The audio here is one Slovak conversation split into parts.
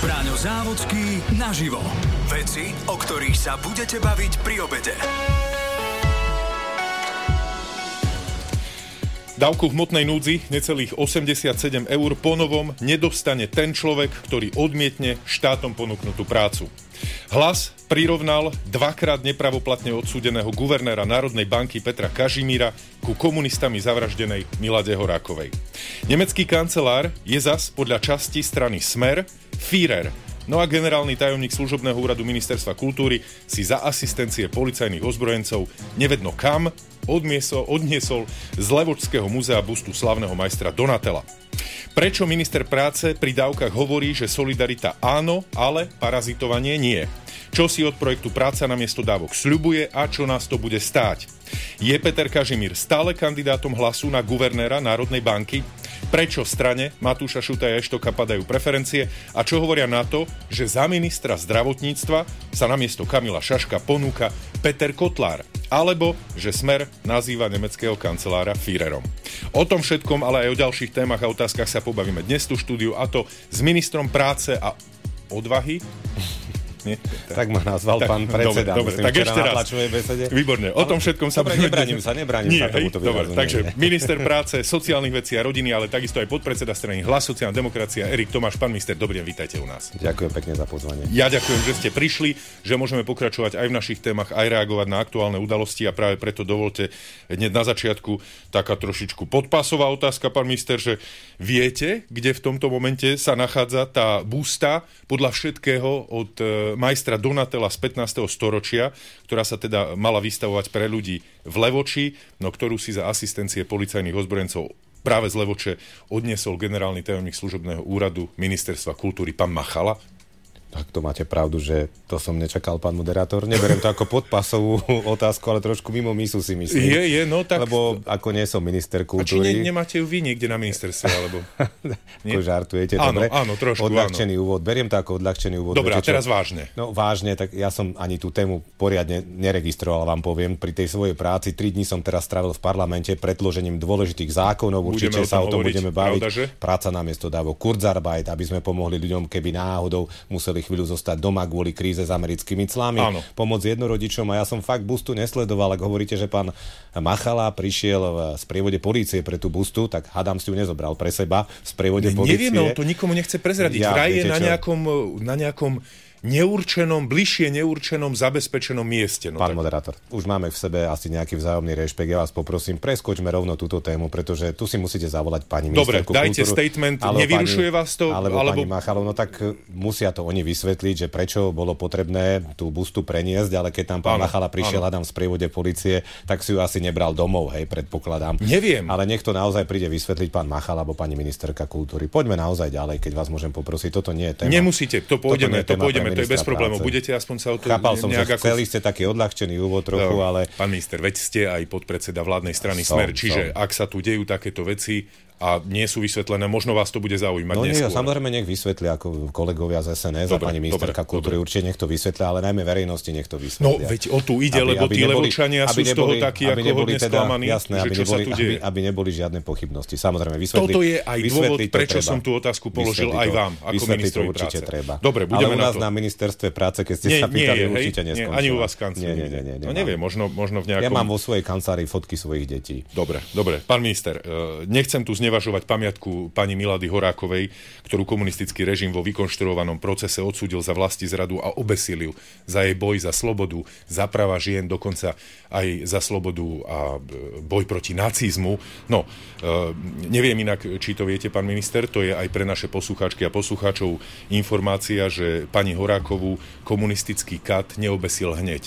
Braňo Závodský naživo. Veci, o ktorých sa budete baviť pri obede. Dávku v hmotnej núdzi necelých 87 eur ponovom nedostane ten človek, ktorý odmietne štátom ponúknutú prácu. Hlas prirovnal dvakrát nepravoplatne odsúdeného guvernéra Národnej banky Petra Kažimíra ku komunistami zavraždenej Milade Horákovej. Nemecký kancelár je zas podľa časti strany Smer Führer. No a generálny tajomník služobného úradu Ministerstva kultúry si za asistencie policajných ozbrojencov nevedno kam odniesol z Levočského múzea bustu slavného majstra Donatella. Prečo minister práce pri dávkach hovorí, že solidarita áno, ale parazitovanie nie? Čo si od projektu Práca namiesto dávok sľubuje a čo nás to bude stáť? Je Peter Kažimír stále kandidátom Hlasu na guvernéra Národnej banky? Prečo strane Matúša Šutaja Eštoka padajú preferencie a čo hovoria na to, že za ministra zdravotníctva sa namiesto Kamila Šaška ponúka Peter Kotlár, alebo že Smer nazýva nemeckého kancelára Führerom. O tom všetkom, ale aj o ďalších témach a otázkach sa pobavíme dnes tu štúdiu, a to s ministrom práce a odvahy. Nie? Tak ma nazval pán predseda. Dobre, tak ešte raz. Výborne, o tom všetkom sa... Dobre, nebránim sa tomuto vyrazu. Takže minister práce, sociálnych vecí a rodiny, ale takisto aj podpredseda strany Hlas, sociálna demokracia, Erik Tomáš. Pán minister, dobrý deň, vítajte u nás. Ďakujem pekne za pozvanie. Ja ďakujem, že ste prišli, že môžeme pokračovať aj v našich témach, aj reagovať na aktuálne udalosti a práve preto dovolte hneď na začiatku taká trošičku podpásová otázka, pán minister, že viete, kde v tomto momente sa nachádza tá busta podľa všetkého od majstra Donatella z 15. storočia, ktorá sa teda mala vystavovať pre ľudí v Levoči, no ktorú si za asistencie policajných ozbrojencov práve z Levoče odniesol generálny tajomník služobného úradu Ministerstva kultúry, pán Machala? Tak to máte pravdu, že to som nečakal, pán moderátor. Neberiem to ako podpasovú otázku, ale trošku mimo misu si myslím. No tak... Lebo ako nie som minister kultúry... A či nemáte ju vy niekde na ministerstve, alebo... Ako žartujete, dobre? Áno, trošku, odľahčený úvod. Beriem to ako odľahčený úvod. Dobre, a teraz vážne. No vážne, tak ja som ani tú tému poriadne neregistroval, vám poviem. Pri tej svojej práci 3 dní som teraz strávil v parlamente predložením dôležitých zákonov. Určite sa o tom budeme baviť. Pravda, Práca namiesto dávok, Kurzarbeit, aby sme pomohli ľuďom, keby náhodou museli chvíľu zostať doma kvôli kríze s americkými clami, pomoc jednorodičom, a ja som fakt bustu nesledoval. Ak hovoríte, že pán Machala prišiel v sprievode polície pre tú bustu, tak hádam si ju nezobral pre seba v sprievode polície. Nevieme, on to nikomu nechce prezradiť. Vraj je na nejakom bližšie neurčenom, zabezpečenom mieste. Pán moderátor, už máme v sebe asi nejaký vzájomný rešpekt. Ja vás poprosím, preskočme rovno túto tému, pretože tu si musíte zavolať pani ministerku kultúru. Dobre, dajte statement, nevyrušuje vás to? Alebo pani Machalov, no tak musia to oni vysvetliť, že prečo bolo potrebné tú bustu preniesť, ale keď tam pán Machala prišiel, hádam v sprievode polície, tak si ju asi nebral domov, predpokladám. Neviem. Ale nech to naozaj príde vysvetliť pán Machala alebo pani ministerka kultúry. Poďme naozaj ďalej, keď vás môžem poprosiť. Toto nie je téma. Nemusíte, to pôjdeme, to je bez problémov. Budete aspoň sa o to... Chápal som, že chceli ste taký odľahčený úvod trochu, ale... Pán minister, veď ste aj podpredseda vládnej strany Smer, čiže ak sa tu dejú takéto veci a nie sú vysvetlené, možno vás to bude zaujímať neskôr. Samozrejme nech vysvetlia, ako kolegovia z SNS a pani ministerka kultúry, určite nech to vysvetlia, ale najmä verejnosti nech to vysvetlia. No veď o tu ide, lebo tí Levočania sú z toho takí ako hodne sklamaní, že čo sa tu deje. Aby neboli žiadne pochybnosti. Samozrejme, vysvetliť. Toto je aj dôvod, prečo som tú otázku položil aj vám, ako ministrovi práce. Dobre, budeme na to. Ale u nás na ministerstve práce, keď ste sa pýtali, určite neskončilo. Ani u vás kancelárii. No neviem, možno v nejakom... Ja mám vo svojej kancelárii fotky svojich detí. Dobre. Pán minister, nechcem tu znevažovať pamiatku pani Milady Horákovej, ktorú komunistický režim vo vykonštruovanom procese odsúdil za vlastizradu a obesil ju za jej boj za slobodu, za práva žien, dokonca aj za slobodu a boj proti nacizmu. No, neviem inak, či to viete, pán minister, to je aj pre naše poslucháčky a poslucháčov informácia, že pani Horákovú komunistický kat neobesil hneď.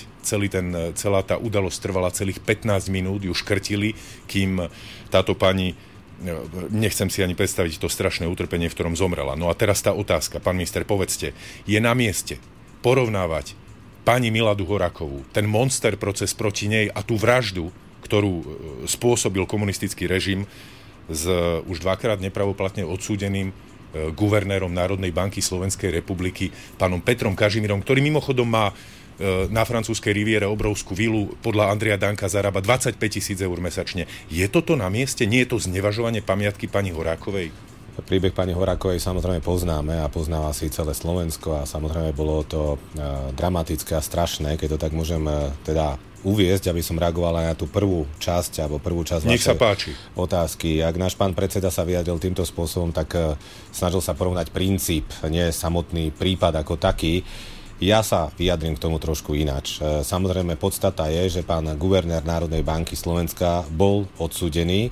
Celá tá udalosť trvala celých 15 minút, ju škrtili, kým táto pani, nechcem si ani predstaviť to strašné utrpenie, v ktorom zomrela. No a teraz tá otázka, pán minister, povedzte, je na mieste porovnávať pani Miladu Horákovú, ten monster proces proti nej a tú vraždu, ktorú spôsobil komunistický režim s už dvakrát nepravoplatne odsúdeným guvernérom Národnej banky Slovenskej republiky, pánom Petrom Kažimírom, ktorý mimochodom má na francúzskej riviere obrovskú vilu, podľa Andreja Danka zarába 25 000 eur mesačne. Je toto na mieste? Nie je to znevažovanie pamiatky pani Horákovej? Príbeh pani Horákovej samozrejme poznáme a poznáva si celé Slovensko a samozrejme bolo to dramatické a strašné, keď to tak môžem teda uviesť, aby som reagoval aj na tú prvú časť vašej otázky. Ak náš pán predseda sa vyjadril týmto spôsobom, tak snažil sa porovnať princíp, nie samotný prípad ako taký. Ja sa vyjadrím k tomu trošku ináč. Samozrejme, podstata je, že pán guvernér Národnej banky Slovenska bol odsúdený,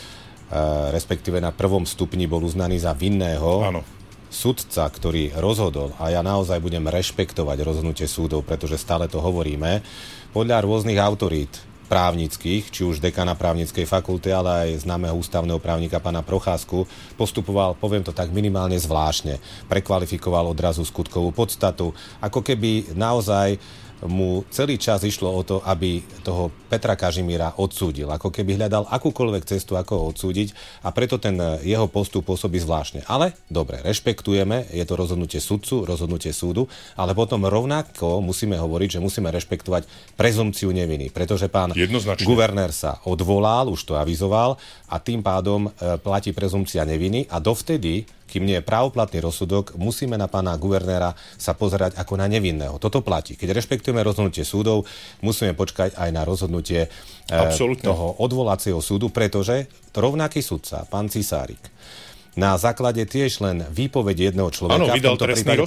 respektíve na prvom stupni bol uznaný za vinného. Áno. Sudca, ktorý rozhodol, a ja naozaj budem rešpektovať rozhodnutie súdov, pretože stále to hovoríme, podľa rôznych autorít právnických, či už dekana právnickej fakulty, ale aj známeho ústavného právnika pána Procházku, postupoval, poviem to tak, minimálne zvláštne. Prekvalifikoval odrazu skutkovú podstatu, ako keby naozaj mu celý čas išlo o to, aby toho Petra Kažimíra odsúdil. Ako keby hľadal akúkoľvek cestu, ako ho odsúdiť, a preto ten jeho postup pôsobí zvláštne. Ale dobre, rešpektujeme, je to rozhodnutie sudcu, rozhodnutie súdu, ale potom rovnako musíme hovoriť, že musíme rešpektovať prezumpciu neviny, pretože pán guvernér sa odvolal, už to avizoval, a tým pádom platí prezumpcia neviny a dovtedy, kým nie je právoplatný rozsudok, musíme na pána guvernéra sa pozerať ako na nevinného. Toto platí. Keď rešpektujeme rozhodnutie súdov, musíme počkať aj na rozhodnutie toho odvolacieho súdu, pretože rovnaký sudca, pán Cisárik, na základe tiež len výpovede jedného človeka, v tomto prípade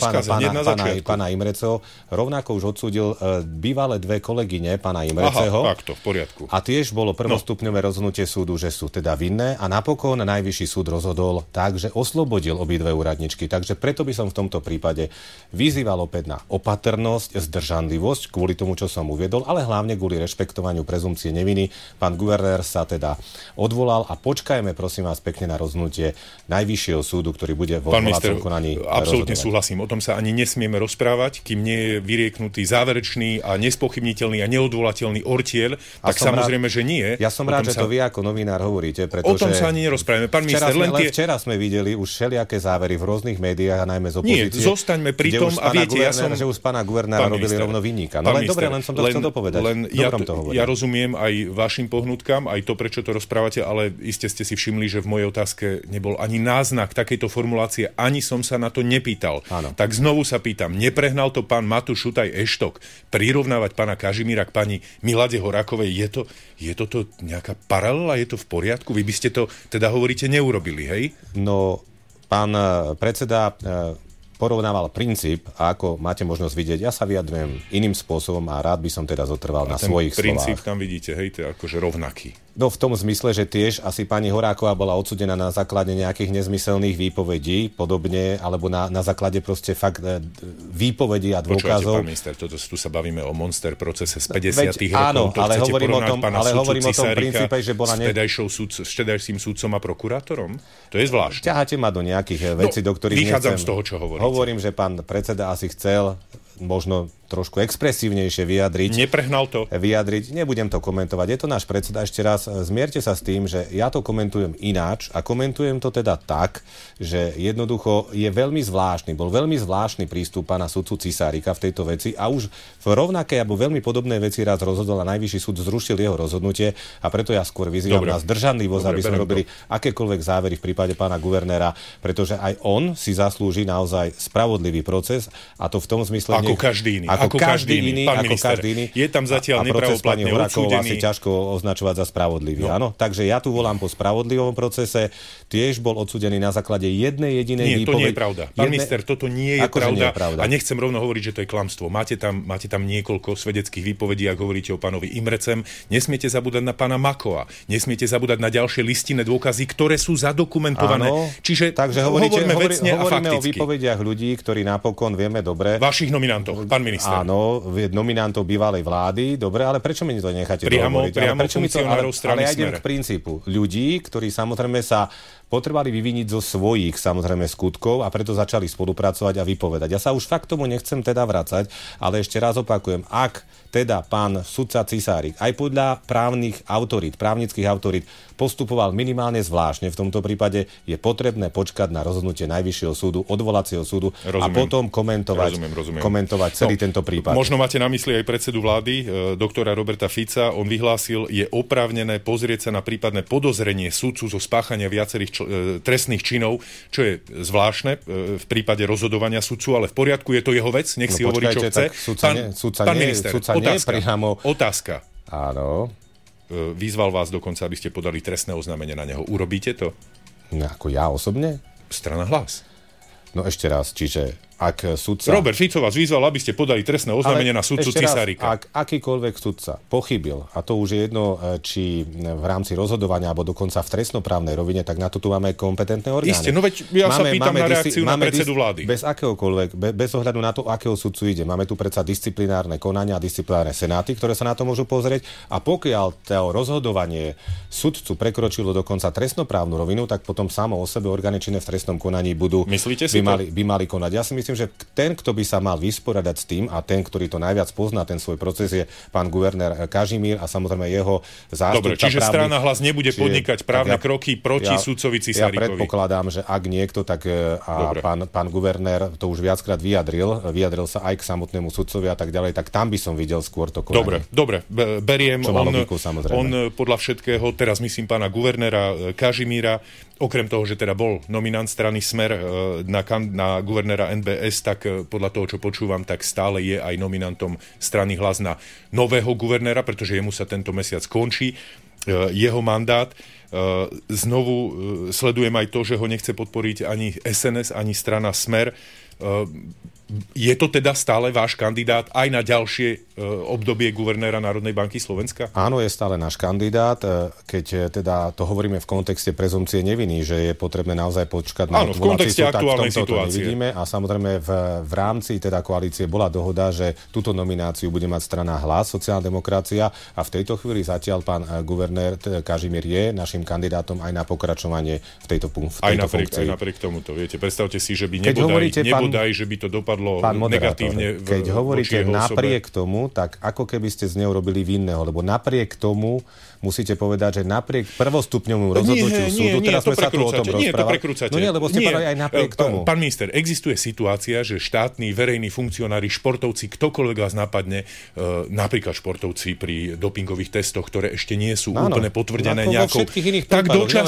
pána Imreceho, rovnako už odsúdil bývalé dve kolegyne pána Imreceho. Aha, takto, v poriadku. A tiež bolo prvostupňové rozhodnutie súdu, že sú teda vinné, a napokon najvyšší súd rozhodol tak, že oslobodil obidve úradničky. Takže preto by som v tomto prípade vyzýval opäť na opatrnosť, zdržanlivosť kvôli tomu, čo som uviedol, ale hlavne kvôli rešpektovaniu prezumpcie neviny. Pán guvernér sa teda odvolal a počkajme, prosím vás, pekne na rozhodnutie Najvyššieho súdu, ktorý bude vo odvolacom konaní rozhodovať. Absolútne súhlasím. O tom sa ani nesmieme rozprávať, kým nie je vyrieknutý záverečný a nespochybniteľný a neodvolateľný ortiel, tak samozrejme, že nie. Ja som rád, že to vy ako novinár hovoríte, pretože o tom sa ani nerozprávame. Pán minister, včera sme videli už všelijaké závery v rôznych médiách a najmä z opozície. Nie, zostaňme pri tom a viete, že už z pána guvernéra robili rovno vinníka. No len dobre, len som to chcel dopovedať. Ja rozumiem aj vašim pohnutkám, aj to, prečo to rozprávate, ale iste ste si všimli, že v mojej otázke nebol ani náznak takejto formulácie, ani som sa na to nepýtal. Áno. Tak znovu sa pýtam, neprehnal to pán Matúš Šutaj Eštok prirovnávať pána Kažimíra k pani Milade Horákovej? Je toto nejaká paralela? Je to v poriadku? Vy by ste to, teda hovoríte, neurobili, hej? No, pán predseda porovnával princíp, a ako máte možnosť vidieť, ja sa vyjadrujem iným spôsobom a rád by som teda zotrval na svojich slovách. Princíp tam vidíte, hej, to je akože rovnaký. No v tom zmysle, že tiež asi pani Horáková bola odsúdená na základe nejakých nezmyselných výpovedí, podobne, alebo na základe proste fakt výpovedí a dôkazov. Počúvate, pán minister, tu sa bavíme o monster procese z 50. rokov. Áno, ale hovorím o tom princípe, že bola s vtedajším sudcom a prokurátorom. To je zvláštne. Ťaháte ma do nejakých vecí, do ktorých vychádzam z toho, čo hovoríte. Hovorím, že pán predseda asi chcel možno trošku expresívnejšie vyjadriť. Neprehnal to? Vyjadriť. Nebudem to komentovať. Je to náš predseda. Ešte raz zmierte sa s tým, že ja to komentujem ináč a komentujem to teda tak, že jednoducho je veľmi zvláštny. Bol veľmi zvláštny prístup pána sudcu Cisárika v tejto veci a už v rovnakej alebo veľmi podobnej veci raz rozhodol a najvyšší súd zrušil jeho rozhodnutie a preto ja skôr vyzývam na zdržanlivosť, aby sme robili akékoľvek závery v prípade pána guvernéra, pretože aj on si zaslúži naozaj spravodlivý proces a to v tom zmysle ako každý iný, pán minister. Je tam zatiaľ nepravoplatne odsúdený. Asi ťažko označovať za spravodlivý, áno. Takže ja tu volám po spravodlivom procese. Tiež bol odsúdený na základe jednej jedinej výpovede. Nie, to nie je pravda. Pán minister, toto nie je pravda. A nechcem rovno hovoriť, že to je klamstvo. Máte tam niekoľko svedeckých výpovedí, ak hovoríte o pánovi Imrecem. Nesmiete zabúdať na pána Makova. Nesmiete zabúdať na ďalšie listinné dôkazy, ktoré sú zadokumentované. Áno, čiže takže hovoríme o výpovediach ľudí, ktorí napokon vieme dobre. Vašich nominantov. Pán minister. Áno, nominantov bývalej vlády, dobre, ale prečo mi to necháte dohovoriť? Priamo funkcionárov strany ale ja idem k princípu. Ľudí, ktorí samozrejme sa potrebovali vyviniť zo svojich samozrejme skutkov a preto začali spolupracovať a vypovedať. Ja sa už fakt tomu nechcem teda vracať, ale ešte raz opakujem, ak teda pán sudca Cisárik aj podľa právnických autorít postupoval minimálne zvláštne, v tomto prípade je potrebné počkať na rozhodnutie Najvyššieho súdu, odvolacieho súdu a potom komentovať celý tento prípad. Možno máte na mysli aj predsedu vlády, doktora Roberta Fica. On vyhlásil, je oprávnené pozrieť sa na prípadné podozrenie sudcu zo spáchania viacerých trestných činov, čo je zvláštne v prípade rozhodovania sudcu, ale v poriadku, je to jeho vec, nech si hovorí, čo chce. Pán minister, otázka. Áno. Vyzval vás dokonca, aby ste podali trestné oznámenie na neho. Urobíte to? No, ako ja osobne? Strana Hlas. No ešte raz, čiže ak sudca... Robert Fico vás vyzval, aby ste podali trestné oznámenie na sudcu Cisárika. Ak akýkoľvek sudca pochybil, a to už je jedno, či v rámci rozhodovania, alebo dokonca v trestnoprávnej rovine, tak na to tu máme kompetentné orgány. Isté, no veď ja sa pýtam na reakciu na predsedu vlády. Bez akéhokoľvek, bez ohľadu na to, akého sudcu ide. Máme tu predsa disciplinárne konania a disciplinárne senáty, ktoré sa na to môžu pozrieť. A pokiaľ to rozhodovanie sudcu prekročilo dokonca trestnoprávnu rovinu, tak potom samo o sebe orgány činné v trestnom konaní by mali konať. Ja si myslím, že ten, kto by sa mal vysporiadať s tým a ten, ktorý to najviac pozná, ten svoj proces, je pán guvernér Kažimír a samozrejme jeho zástupca. Dobre, čiže strana Hlas nebude podnikať právne kroky proti sudcovi Cisárikovi. Ja predpokladám, že ak niekto, tak pán guvernér to už viackrát vyjadril sa aj k samotnému sudcovi a tak ďalej, tak tam by som videl skôr to konanie. Dobre, beriem. On podľa všetkého, teraz myslím pána guvernéra Kažimíra, okrem toho, že teda bol nominant strany Smer na guvernéra NBS, tak podľa toho, čo počúvam, tak stále je aj nominantom strany Hlas na nového guvernéra, pretože jemu sa tento mesiac končí jeho mandát. Znovu sledujem aj to, že ho nechce podporiť ani SNS, ani strana Smer. Je to teda stále váš kandidát aj na ďalšie obdobie guvernéra Národnej banky Slovenska? Áno, je stále náš kandidát, keď teda to hovoríme v kontexte prezumcie neviny, že je potrebné naozaj počkať na odvolaciu, tak v tomto to nevidíme. A samozrejme v rámci teda koalície bola dohoda, že túto nomináciu bude mať strana Hlas, sociálna demokracia, a v tejto chvíli zatiaľ pán guvernér Kažimír je našim kandidátom aj na pokračovanie v tejto funkcii. Aj napriek tomuto, viete, predstavte si, že by nebodaj, že by to dopadlo negatívne keď hovoríte napriek tomu, tak ako keby ste z neho robili vinného, lebo napriek tomu musíte povedať, že napriek prvostupňovému rozhodnutiu súdu, teraz sme sa tu o tom rozprávali. No nie, lebo ste povedali aj napriek tomu. Pán minister, existuje situácia, že štátni, verejní funkcionári, športovci, ktokoľvek vás napadne, napríklad športovci pri dopingových testoch, ktoré ešte nie sú úplne potvrdené nejakou, tak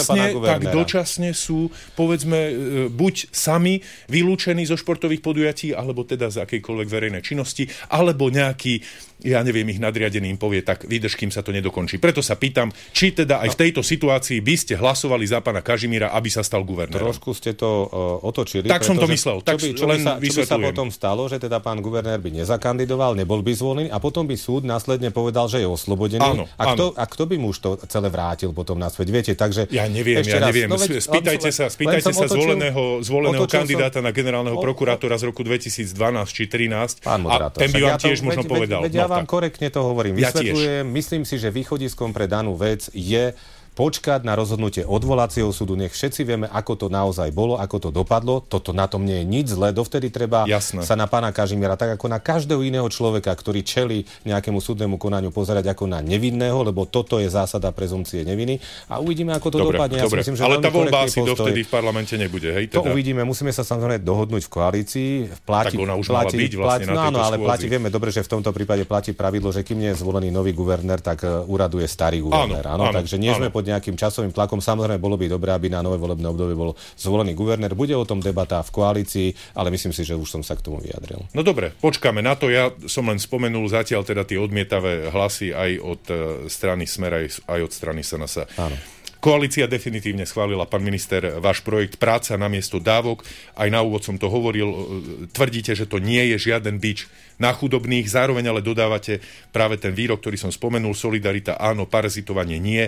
dočasne sú, povedzme, buď sami vylúčení zo športových podujatí, alebo teda z akejkoľvek verejnej činnosti, alebo nejaký, ja neviem, ich nadriadený im povie, tak vydrž, kým sa to nedokončí. Preto sa pýtam, či teda aj v tejto situácii by ste hlasovali za pána Kažimíra, aby sa stal guvernérom. Trošku ste to otočili. Tak som to myslel. Čo by sa potom stalo, že teda pán guvernér by nezakandidoval, nebol by zvolený a potom by súd následne povedal, že je oslobodený. Áno. A kto by mu už to celé vrátil potom naspäť? Viete, takže ja neviem. Spýtajte sa zvoleného kandidáta na generálneho prokurátora z roku 2012 či 2013 a ten by vám tiež možno povedal. Ja vám korektne to hovorím. Vysvetľujem, myslím si, že východiskom pre danú vec je počkať na rozhodnutie odvolacieho súdu. Nech všetci vieme, ako to naozaj bolo, ako to dopadlo. Toto na tom nie je nič zlé. Dovtedy treba sa na pána Kažimíra, tak ako na každého iného človeka, ktorý čelí nejakému súdnemu konaniu, pozerať ako na nevinného, lebo toto je zásada prezumcie neviny. A uvidíme, ako to dopadne. Ja si myslím, že ale tá voľba asi dovtedy v parlamente nebude. Hej, teda. To uvidíme. Musíme sa samozrejme dohodnúť v koalícii. Tak ona už mala byť vlastne na tejto schôdzi. Vieme dobre, že v tomto prípade platí pravidlo, že kým nie je zvolený nový guvernér, tak úraduje starý guvernér. Áno, takže nie sme pod nejakým časovým tlakom. Samozrejme, bolo by dobré, aby na nové volebné obdobie bol zvolený guvernér. Bude o tom debata v koalícii, ale myslím si, že už som sa k tomu vyjadril. No dobre, počkáme na to. Ja som len spomenul zatiaľ teda tie odmietavé hlasy aj od strany Smer, aj od strany SNS. Áno. Koalícia definitívne schválila, pán minister, váš projekt Práca namiesto dávok. Aj na úvod som to hovoril. Tvrdíte, že to nie je žiaden bič na chudobných, zároveň ale dodávate práve ten výrok, ktorý som spomenul, solidarita áno, parazitovanie nie.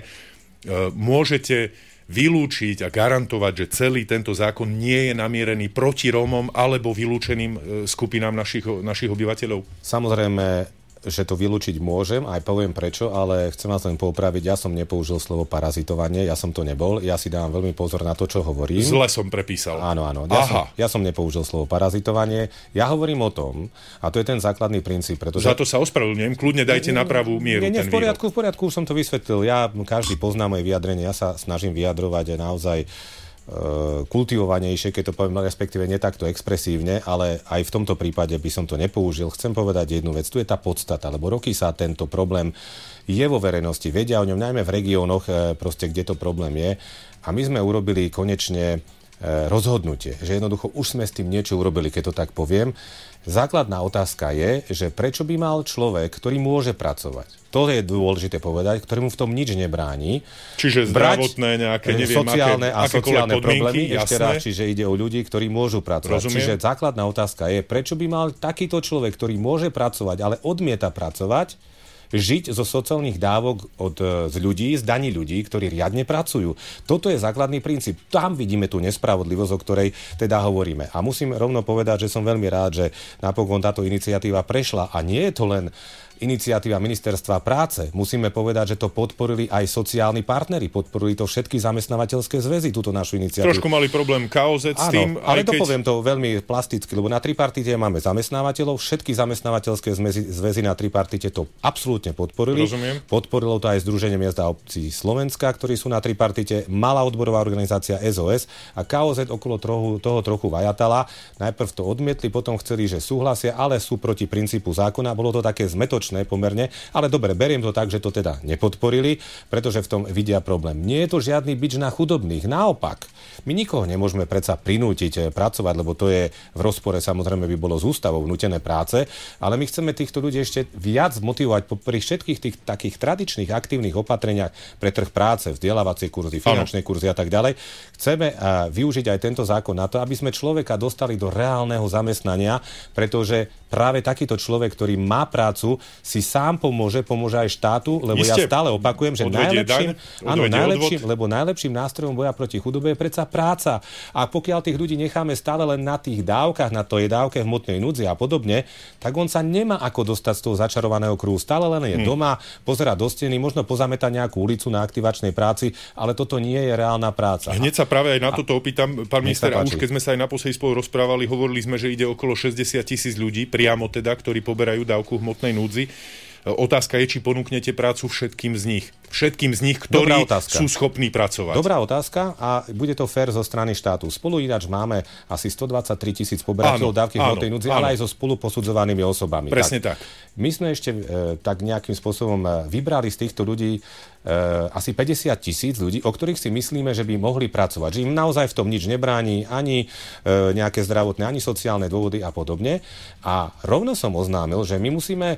Môžete vylúčiť a garantovať, že celý tento zákon nie je namierený proti Rómom alebo vylúčeným skupinám našich obyvateľov? Samozrejme, že to vylúčiť môžem, aj poviem prečo, ale chcem vás len poupraviť, ja som nepoužil slovo parazitovanie, ja som to nebol, ja si dávam veľmi pozor na to, čo hovorím. Zle som prepísal. Áno, ja som nepoužil slovo parazitovanie, ja hovorím o tom, a to je ten základný princíp, pretože... Za to sa ospravedlňujem, kľudne dajte na pravú mieru ten výrok. V poriadku, už som to vysvetlil, každý pozná moje vyjadrenie, ja sa snažím vyjadrovať naozaj kultivovanejšie, keď to poviem, respektíve nie takto expresívne, ale aj v tomto prípade by som to nepoužil. Chcem povedať jednu vec. Tu je tá podstata, lebo roky sa tento problém je vo verejnosti, vedia o ňom, najmä v regiónoch, proste, kde to problém je. A my sme urobili konečne rozhodnutie, že jednoducho už sme s tým niečo urobili, keď to tak poviem. Základná otázka je, že prečo by mal človek, ktorý môže pracovať, to je dôležité povedať, ktorému v tom nič nebráni. Čiže zdravotné nejaké, neviem, sociálne a sociálne podmienky, problémy, ešte raz, čiže ide o ľudí, ktorí môžu pracovať. Rozumiem. Čiže základná otázka je, prečo by mal takýto človek, ktorý môže pracovať, ale odmieta pracovať, žiť zo sociálnych dávok z ľudí, z daní ľudí, ktorí riadne pracujú. Toto je základný princíp. Tam vidíme tú nespravodlivosť, o ktorej teda hovoríme. A musím rovno povedať, že som veľmi rád, že napokon táto iniciatíva prešla a nie je to len iniciatíva Ministerstva práce. Musíme povedať, že to podporili aj sociálni partneri, podporili to všetky zamestnávateľské zväzy, túto našu iniciatívu. Trošku mali problém KOZ s tým. Ale poviem to veľmi plasticky, lebo na tripartite máme zamestnávateľov, všetky zamestnávateľské zväzy na tripartite to absolútne podporili. Rozumiem. Podporilo to aj Združenie miest a obcí Slovenska, ktorí sú na tripartite, malá odborová organizácia SOS a KOZ okolo toho trochu vajatala. Najprv to odmietli, potom chceli, že súhlasia, ale sú proti princípu zákona. Bolo to také zmetočné pomerne, ale dobre, beriem to tak, že to teda nepodporili, pretože v tom vidia problém. Nie je to žiadny bič na chudobných, naopak. My nikoho nemôžeme predsa prinútiť pracovať, lebo to je v rozpore, samozrejme by bolo z ústavou nútené práce, ale my chceme týchto ľudí ešte viac motivovať pri všetkých tých takých tradičných aktívnych opatreniach pre trh práce, vzdelávacie kurzy, finančné kurzy a tak ďalej. Chceme využiť aj tento zákon na to, aby sme človeka dostali do reálneho zamestnania, pretože práve takýto človek, ktorý má prácu, si sám pomôže aj štátu, lebo ja stále opakujem, že najlepším nástrojom boja proti chudobe je predsa práca. A pokiaľ tých ľudí necháme stále len na tých dávkach, na tej dávke hmotnej núdzi a podobne, tak on sa nemá ako dostať z toho začarovaného kruhu. Stále len je doma, pozerá do steny, možno pozametá nejakú ulicu na aktivačnej práci, ale toto nie je reálna práca. Hneď sa práve aj na toto opýtam, pán minister, a už keď sme sa aj naposledy spolu rozprávali, hovorili sme, že ide okolo 60,000 ľudí, priamo teda, ktorí poberajú dávku hmotnej núdzi. Otázka je, či ponúknete prácu všetkým z nich. Všetkým z nich, ktorí sú schopní pracovať. Dobrá otázka a bude to fér zo strany štátu. Spolu ináč máme asi 123,000 poberateľov dávky hmotnej núdzi, ale aj so spoluposudzovanými osobami. Presne tak. My sme ešte tak nejakým spôsobom vybrali z týchto ľudí asi 50,000 ľudí, o ktorých si myslíme, že by mohli pracovať. Že im naozaj v tom nič nebráni, ani nejaké zdravotné, ani sociálne dôvody a podobne. A rovno som oznámil, že my musíme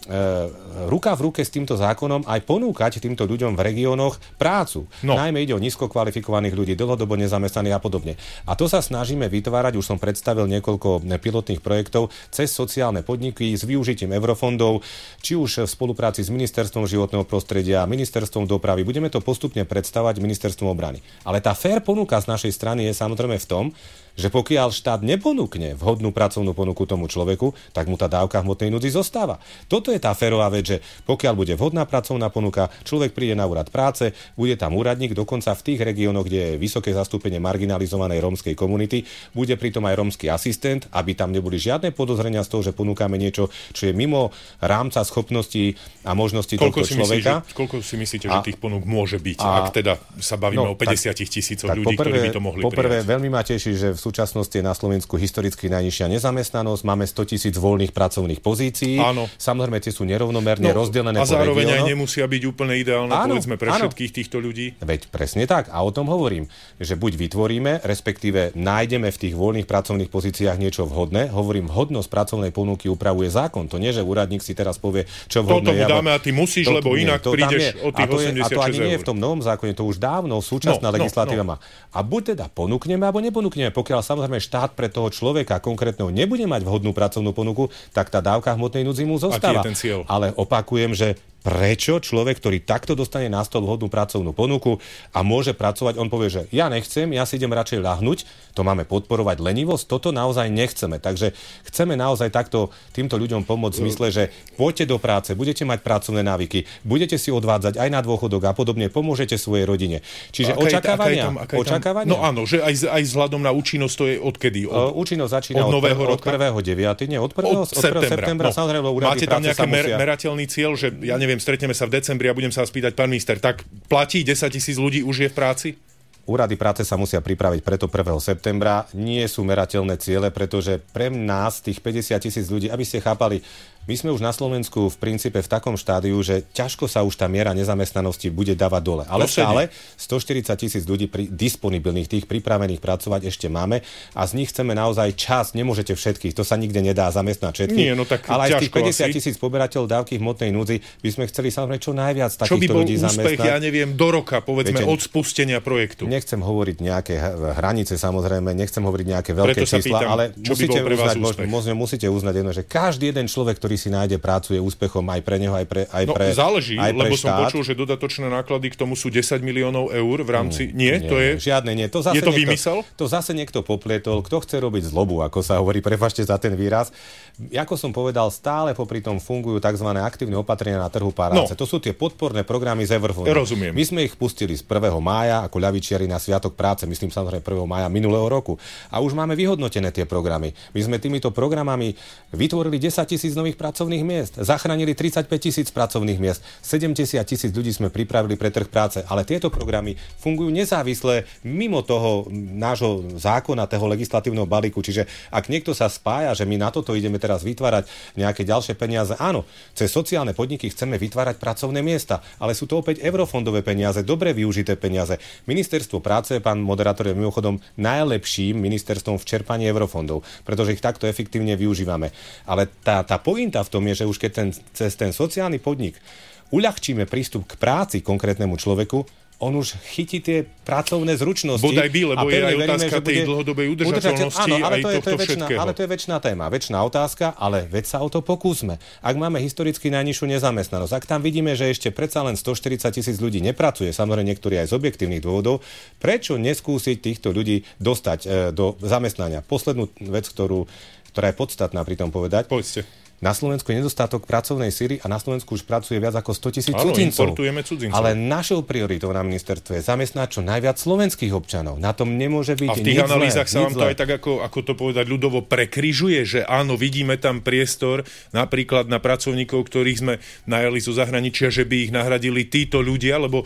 ruka v ruke s týmto zákonom aj ponúkať týmto ľuďom v regiónoch prácu. Najmä ide o nízko kvalifikovaných ľudí, dlhodobo nezamestnaných a podobne. A to sa snažíme vytvárať, už som predstavil niekoľko pilotných projektov cez sociálne podniky s využitím eurofondov, či už v spolupráci s Ministerstvom životného prostredia, Ministerstvom dopravy. Budeme to postupne predstavať Ministerstvom obrany. Ale tá fair ponuka z našej strany je samozrejme v tom, že pokiaľ štát neponúkne vhodnú pracovnú ponuku tomu človeku, tak mu tá dávka hmotnej núdzi zostáva. Toto je tá férová vec, že pokiaľ bude vhodná pracovná ponuka, človek príde na úrad práce, bude tam úradník, dokonca v tých regiónoch, kde je vysoké zastúpenie marginalizovanej rómskej komunity, bude pritom aj rómsky asistent, aby tam neboli žiadne podozrenia z toho, že ponúkame niečo, čo je mimo rámca schopností a možností tohto človeka. Koľko si myslíte, že tých ponúk môže byť, ak teda sa bavíme o 50,000 ľudí, ktorí by to mohli prijať? Poprvé, veľmi ma teší, že v súčasnosti je na Slovensku historicky najnižšia nezamestnanosť, máme 100,000 voľných pracovných pozícií. Áno. Samozrejme, tie sú nerovnomerne rozdelené po regiónoch. A zároveň aj nemusia byť úplne ideálne, povedzme, pre všetkých týchto ľudí. Veď presne tak. A o tom hovorím, že buď vytvoríme, respektíve nájdeme v tých voľných pracovných pozíciách niečo vhodné. Hovorím, vhodnosť pracovnej ponuky upravuje zákon. To nie, že úradník si teraz povie, čo vhodné je. Toto dáme a ty musíš, lebo inak prídeš o tých 86 eur. A to ani nie je v tom novom zákone, to už dávno súčasná legislatíva má. A buď teda ponúkneme, alebo neponúkneme. Pokiaľ samozrejme štát pre toho človeka konkrétneho nebude mať vhodnú pracovnú ponuku, tak tá dávka hmotnej núdzi mu zostáva. Ale opakujem, že prečo človek, ktorý takto dostane na stôl vhodnú pracovnú ponuku a môže pracovať, on povie, že ja nechcem, ja si idem radšej ľahnuť, to máme podporovať lenivosť, toto naozaj nechceme. Takže chceme naozaj takto týmto ľuďom pomôcť v zmysle, že poďte do práce, budete mať pracovné návyky, budete si odvádzať aj na dôchodok a podobne, pomôžete svojej rodine. Čiže očakávania. No áno, že aj vzhľadom na účinnosť to je odkedy? Účinnosť začína od 1.9., nie od 1. septembra. Samozrejme, máte tam nejaký merateľný cieľ, že ja neviem, stretneme sa v decembri a budem sa vás pýtať, pán minister, tak platí 10,000 ľudí už je v práci? Úrady práce sa musia pripraviť preto 1. septembra. Nie sú merateľné ciele, pretože pre nás, tých 50 000 ľudí, aby ste chápali, my sme už na Slovensku v princípe v takom štádiu, že ťažko sa už tá miera nezamestnanosti bude dávať dole. Ale stále 140 000 ľudí disponibilných, tých pripravených pracovať ešte máme a z nich chceme naozaj časť, nemôžete všetkých, to sa nikde nedá zamestnať všetkých. Nie, no tak ale aj z tých 50 000 poberateľov dávky v hmotnej núdzi by sme chceli samozrejme čo najviac takýchto ľudí zamestnať. Čo by bol úspech, ja neviem, do roka, povedzme, od spustenia projektu? Nechcem hovoriť nejaké hranice, samozrejme, nechcem hovoriť nejaké veľké čísla, ale musíte uznať jedno, že každý jeden človek, ktorý si nájde prácu, je úspechom aj pre neho, aj pre záleží, aj pre lebo štát. Som počul, že dodatočné náklady k tomu sú 10 miliónov eur v rámci... Nie, to je... Žiadne nie. Je to vymysel? To zase niekto poplietol. Kto chce robiť zlobu, ako sa hovorí, prepáčte za ten výraz. Ako som povedal, stále popri tom fungujú tzv. Aktívne opatrenia na trhu práce. To sú tie podporné programy z Eurofondu. Rozumiem. My sme ich pustili z 1. mája ako ľavičiari na Sviatok práce, myslím samozrejme 1. mája minulého roku. A už máme vyhodnotené tie programy. My sme týmito programami vytvorili 10 000 nových pracovných miest, zachránili 35 000 pracovných miest, 70 000 ľudí sme pripravili pre trh práce, ale tieto programy fungujú nezávisle mimo toho nášho zákona, toho legislatívneho balíku. Čiže ak niekto sa spája, že my na toto ideme teraz vytvárať nejaké ďalšie peniaze, áno, cez sociálne podniky chceme vytvárať pracovné miesta, ale sú to opäť eurofondové peniaze, dobre využité peniaze. Ministerstvo práce, pán moderátor, je mimochodom najlepším ministerstvom v čerpaní eurofondov, pretože ich takto efektívne využívame. Ale tá pointa v tom je, že už keď cez ten sociálny podnik uľahčíme prístup k práci konkrétnemu človeku, on už chytí tie pracovné zručnosti. Bodaj by, lebo je aj otázka tej dlhodobej udržateľnosti aj tohto všetkého. Ale to je večná téma, večná otázka, ale veď sa o to pokúsme. Ak máme historicky najnižšiu nezamestnanosť, ak tam vidíme, že ešte predsa len 140 000 ľudí nepracuje, samozrejme niektorí aj z objektívnych dôvodov, prečo neskúsiť týchto ľudí dostať do zamestnania? Poslednú vec, ktorá je podstatná pri tom povedať. Povedzte. Na Slovensku je nedostatok pracovnej síly a na Slovensku už pracuje viac ako 100 000 cudzincov. Importujeme cudzincov. Ale našou prioritou na ministerstve je zamestnať čo najviac slovenských občanov. Na tom nemôže byť nič zlé. A v tých analýzach sa vám to aj tak, ako to povedať ľudovo, prekryžuje, že áno, vidíme tam priestor napríklad na pracovníkov, ktorých sme najali zo zahraničia, že by ich nahradili títo ľudia, lebo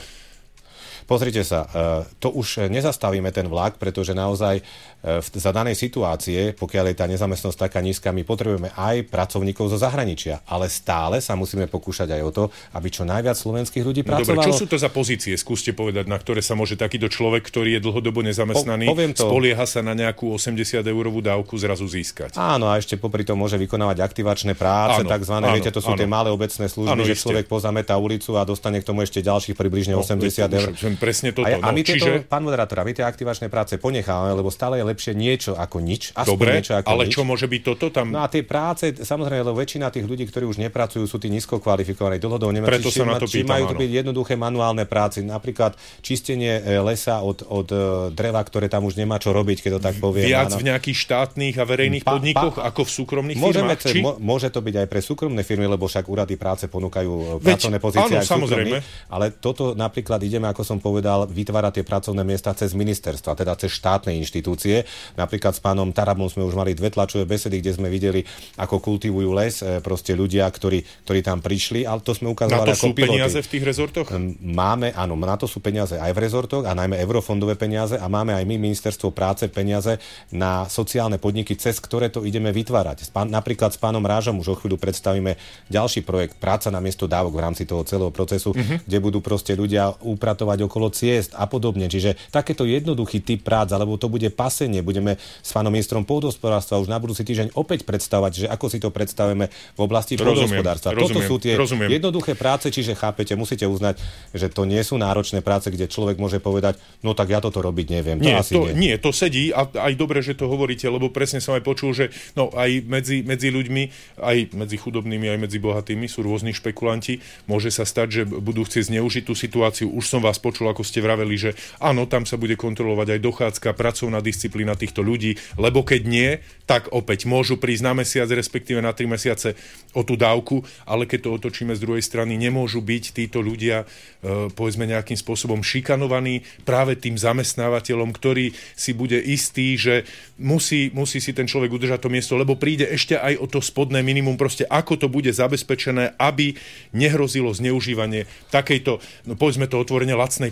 pozrite sa, to už nezastavíme ten vlak, pretože naozaj za danej situácie, pokiaľ je tá nezamestnanosť taká nízka, my potrebujeme aj pracovníkov zo zahraničia, ale stále sa musíme pokúšať aj o to, aby čo najviac slovenských ľudí pracovalo. Dobre, čo sú to za pozície? Skúste povedať, na ktoré sa môže takýto človek, ktorý je dlhodobo nezamestnaný, spolieha sa na nejakú 80-eurovú dávku zrazu získať. Áno, a ešte popri tom môže vykonávať aktivačné práce, takzvané, viete, to sú tie malé obecné služby, že človek pozametá ulicu a dostane k tomu ešte ďalších približne 80 eur. Presne toto. A my tieto, pán moderátor, my tie aktivačné práce ponechávame, lebo stále je lepšie niečo ako nič. Dobre, ale nič. Čo môže byť toto tam? No a tie práce, samozrejme, lebo väčšina tých ľudí, ktorí už nepracujú, sú tí nízko kvalifikovaní, dlhodobo Preto sa na to pýtam, majú to byť jednoduché manuálne práce, napríklad čistenie lesa od dreva, ktoré tam už nemá čo robiť, keď to tak poviem. Viac v nejakých štátnych a verejných podnikoch ako v súkromných firmách? Môže to byť aj pre súkromné firmy, lebo však úrady práce ponúkajú pracovné pozície aj súkromných. Ale toto napríklad ideme, ako som povedal, vytvárať tie pracovné miesta cez ministerstva, teda cez štátne inštitúcie. Napríklad s pánom Tarabom sme už mali 2 tlačové besedy, kde sme videli, ako kultivujú les, proste ľudia, ktorí tam prišli, ale to sme ukazovali ako piloty. Na to sú peniaze v tých rezortoch? Máme, áno, na to sú peniaze aj v rezortoch a najmä eurofondové peniaze a máme aj my, ministerstvo práce, peniaze na sociálne podniky, cez ktoré to ideme vytvárať. Napríklad s pánom Rážom už o chvíľu predstavíme ďalší projekt Práca namiesto dávok v rámci toho celého procesu, kde budú proste ľudia upratovať okolo ciest a podobne. Čiže takéto jednoduchý typ prác, alebo to bude pasenie. Budeme s pánom ministrom pôdohospodárstva už na budúci týždeň opäť predstavať, že ako si to predstavíme v oblasti pôdohospodárstva. Toto sú tie jednoduché práce, čiže chápete, musíte uznať, že to nie sú náročné práce, kde človek môže povedať, no tak ja toto robiť neviem. Nie, to sedí a aj dobre, že to hovoríte, lebo presne som aj počul, že no aj medzi ľuďmi, aj medzi chudobnými, aj medzi bohatými sú rôzni špekulanti. Môže sa stať, že budú chcieť zneužiť tú situáciu. Už som vás počul, ako ste vraveli, že áno, tam sa bude kontrolovať aj dochádzka, pracovná disciplína týchto ľudí, lebo keď nie, tak opäť môžu prísť na mesiac, respektíve na 3 mesiace o tú dávku, ale keď to otočíme z druhej strany, nemôžu byť títo ľudia povedzme nejakým spôsobom šikanovaní práve tým zamestnávateľom, ktorý si bude istý, že musí si ten človek udržať to miesto, lebo príde ešte aj o to spodné minimum, proste ako to bude zabezpečené, aby nehrozilo zneužívanie takejto, no povedzme to otvorene, lacnej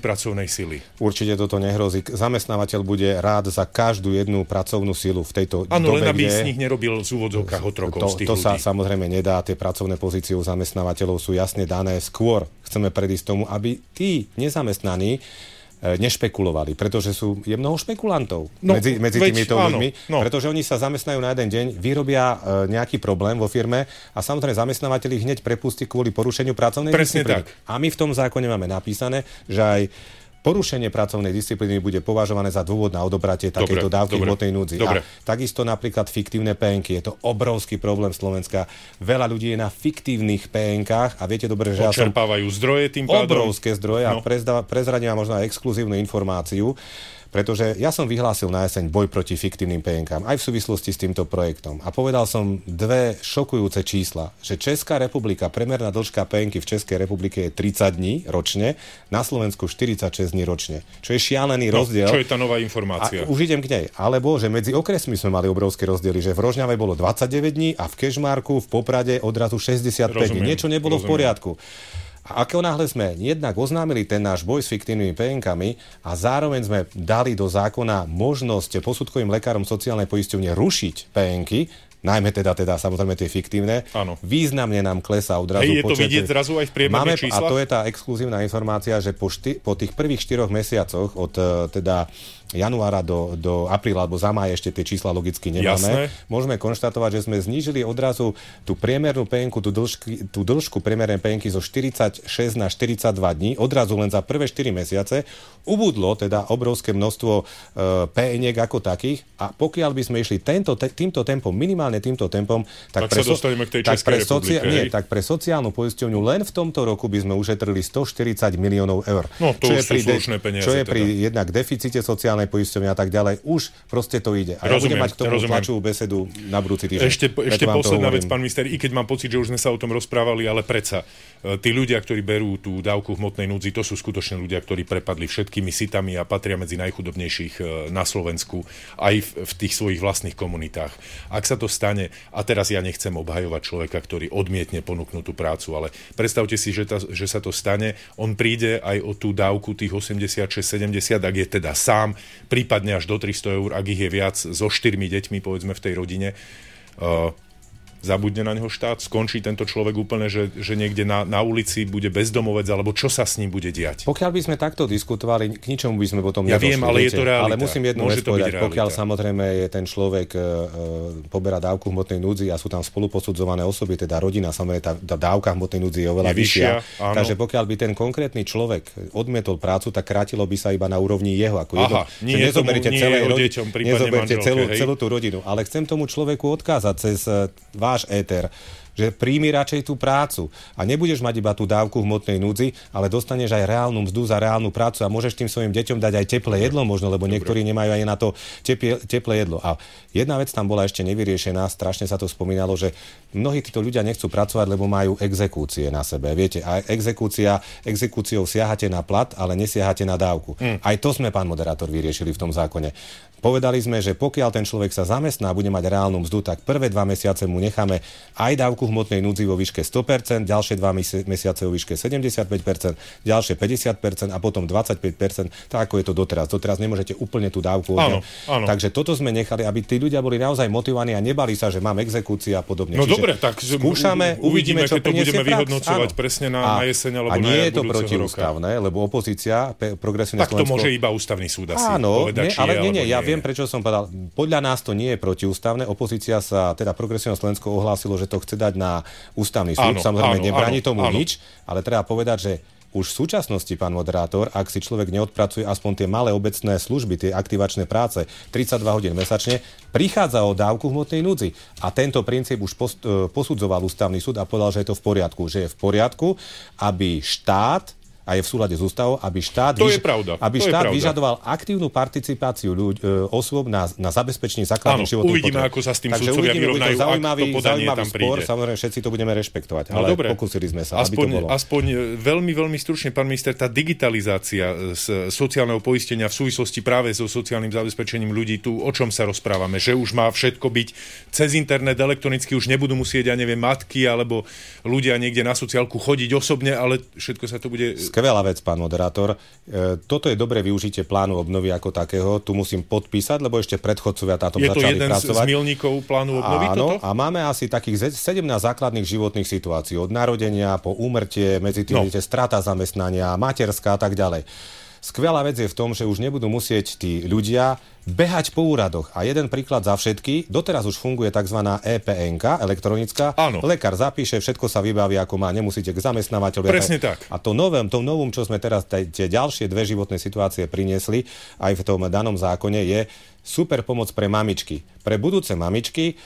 pracovnej sily. Určite toto nehrozí. Zamestnávateľ bude rád za každú jednu pracovnú silu v tejto dobe, áno, len aby z nich nerobil z úvodzovkách otrokov z tých ľudí. To sa samozrejme nedá. Tie pracovné pozície u zamestnávateľov sú jasne dané. Skôr chceme predísť tomu, aby tí nezamestnaní nešpekulovali, pretože je mnoho špekulantov medzi týmito ľuďmi, pretože oni sa zamestnajú na jeden deň, vyrobia nejaký problém vo firme a samozrejme zamestnávateľ ich hneď prepustí kvôli porušeniu pracovnej disciplíny. A my v tom zákone máme napísané, že aj porušenie pracovnej disciplíny bude považované za dôvod na odobratie takejto dávky hmotnej núdzi. A takisto napríklad fiktívne PN-ky. Je to obrovský problém Slovenska. Veľa ľudí je na fiktívnych PN-kách a viete dobre, že odčerpávajú zdroje tým pádom. Obrovské zdroje a prezradím vám možno aj exkluzívnu informáciu, pretože ja som vyhlásil na jeseň boj proti fiktívnym PN-kám aj v súvislosti s týmto projektom. A povedal som dve šokujúce čísla, že Česká republika, priemerná dĺžka PN-ky v Českej republike je 30 dní ročne, na Slovensku 46 dní ročne. Čo je šialený rozdiel. Čo je tá nová informácia? A už idem k nej. Alebo, že medzi okresmi sme mali obrovské rozdiely, že v Rožňave bolo 29 dní a v Kežmarku, v Poprade odrazu 65 dní. Niečo nebolo v poriadku. A ako náhle sme jednak oznámili ten náš boj s fiktívnymi PN-kami a zároveň sme dali do zákona možnosť posudkovým lekárom sociálnej poisťovne rušiť PN-ky, najmä teda samozrejme tie fiktívne, významne nám klesá odrazu počet. Je to vidieť zrazu aj v priemerných číslach? A to je tá exkluzívna informácia, že po tých prvých 4 mesiacoch od teda januára do apríla, alebo za máj ešte tie čísla logicky nemáme. Jasné. Môžeme konštatovať, že sme znížili odrazu tú priemernú PN-ku, tú dĺžku priemernej PN-ky zo 46 na 42 dní, odrazu len za prvé 4 mesiace. Ubudlo teda obrovské množstvo PN-iek ako takých a pokiaľ by sme išli týmto tempom, minimálne týmto tempom, tak sa dostaneme k tej Českej republike. Tak pre sociálnu poisťovňu len v tomto roku by sme ušetrili 140 miliónov eur. No to už sú slušné peniaze. Čo je pri jednak deficite sociálnej poisťovne a tak ďalej, už proste to ide. A ja budem mať k tomu tlačovú besedu na budúci týždeň. Ešte posledná vec, pán minister, i keď mám pocit, že už sme sa o tom rozprávali, ale predsa, tí ľudia, ktorí berú tú dávku hmotnej núdzi, to sú skutočne ľudia, ktorí prepadli všetkými sitami a patria medzi najchudobnejších na Slovensku, aj v tých svojich vlastných komunitách. Ak sa to stane, a teraz ja nechcem obhajovať človeka, ktorý odmietne ponúknutú prácu, ale predstavte si, že sa to stane, on príde aj o tú dávku tých 86-70, ak je teda sám, prípadne až do 300 eur, ak ich je viac, so 4 deťmi, povedzme, v tej rodine. Zabudne na neho štát, skončí tento človek úplne, že niekde na ulici bude bezdomovec, alebo čo sa s ním bude diať? Pokiaľ by sme takto diskutovali, k ničomu by sme potom nedošli. Ja viem, ale je to realita. Ale musím jednu vec povedať, pokiaľ samozrejme je ten človek poberá dávku hmotnej núdzi a sú tam spoluposudzované osoby, teda rodina, samozrejme tá dávka hmotnej núdzi je oveľa vyššia. Takže pokiaľ by ten konkrétny človek odmietol prácu, tak krátilo by sa iba na úrovni jeho. Nezoberiete celú tú rodinu. Ale chcem tomu človeku odkázať cez váš éter, že príjmi radšej tú prácu a nebudeš mať iba tú dávku hmotnej núdzi, ale dostaneš aj reálnu mzdu za reálnu prácu a môžeš tým svojim deťom dať aj teplé jedlo možno, lebo niektorí nemajú aj na to teplé jedlo. A jedna vec tam bola ešte nevyriešená, strašne sa to spomínalo, že mnohí títo ľudia nechcú pracovať, lebo majú exekúcie na sebe. Viete, a exekúciou siahate na plat, ale nesiahate na dávku. Aj to sme, pán moderátor, vyriešili v tom zákone. Povedali sme, že pokiaľ ten človek sa zamestná a bude mať reálnu mzdu, tak prvé 2 mesiace mu necháme aj dávku hmotnej núdzi vo výške 100%, ďalšie 2 mesiace vo výške 75%, ďalšie 50% a potom 25%, tak ako je to doteraz. Doteraz nemôžete úplne tú dávku odňať. Takže toto sme nechali, aby tí ľudia boli naozaj motivovaní a nebali sa, že mám exekúcia a podobne. No dobre, tak skúšame, uvidíme, čo keď to budeme vyhodnocovať presne na jeseň alebo na jar budúceho roka. A nie je to protiústavné, lebo opozícia, progresívne Slovensko... Tak to môže iba ústavný súd asi povedať, ale nie, ja viem, prečo som povedal. Podľa nás to nie je protiústavné. Opozícia sa, teda progresívne Slovensko ohlásilo, že to chce dať na ústavný súd. Samozrejme, nebráni tomu nič, ale treba povedať, že už v súčasnosti, pán moderátor, ak si človek neodpracuje aspoň tie malé obecné služby, tie aktivačné práce, 32 hodín mesačne, prichádza o dávku hmotnej núdzi. A tento princíp už posudzoval ústavný súd a povedal, že je to v poriadku. Že je v poriadku, aby štát a je v súlade s ústavou, aby štát vyžadoval aktívnu participáciu osôb na zabezpečenie základných životných potrieb. Uvidíme, ako sa s tým sudcovia vyrovnajú, ak to podanie tam príde. Samozrejme, všetci to budeme rešpektovať, ale pokúsili sme sa, aby to bolo. Aspoň veľmi, veľmi stručne, pán minister, tá digitalizácia z sociálneho poistenia v súvislosti práve so sociálnym zabezpečením ľudí, tu o čom sa rozprávame? Že už má všetko byť cez internet, elektronicky, už nebudú musieť, matky alebo ľudia niekde na sociálku chodiť osobne, ale všetko sa to bude skvelá vec, pán moderátor. Toto je dobré využitie plánu obnovy ako takého. Tu musím podpísať, lebo ešte predchodcovia táto začali pracovať. Je to jeden z milníkov plánu obnovy? Áno, a máme asi takých 17 základných životných situácií. Od narodenia po úmrtie, medzi tým strata zamestnania, materská a tak ďalej. Skvelá vec je v tom, že už nebudú musieť tí ľudia behať po úradoch. A jeden príklad za všetky, doteraz už funguje tzv. EPN-ka, elektronická. Áno. Lekár zapíše, všetko sa vybaví, ako má, nemusíte k zamestnávateľovi. Presne tak. A to novom, čo sme teraz tie ďalšie dve životné situácie priniesli, aj v tom danom zákone, je super pomoc pre mamičky. Pre budúce mamičky